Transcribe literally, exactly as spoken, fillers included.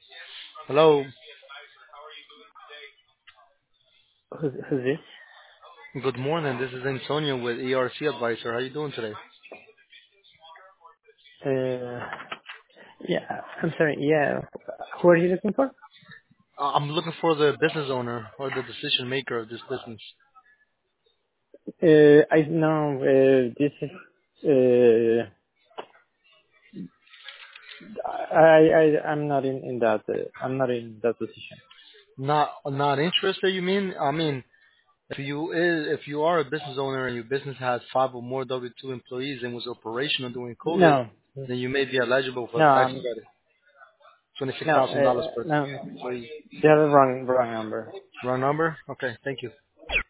Hello. Who's, who's this? Good morning. This is Antonio with E R C Advisor. How you doing today? Uh, yeah, I'm sorry. Yeah, who are you looking for? Uh, I'm looking for the business owner or the decision maker of this business. Uh, I know uh, this is. Uh, I I I'm not in in that. Uh, I'm not in that position. Not not interested, you mean? I mean, if you is if you are a business owner and your business has five or more W two employees and was operational during COVID, No, then you may be eligible for no, the tax um, credit, twenty six no, thousand dollars uh, per no. employee. You have the wrong wrong number. Wrong number? Okay, thank you.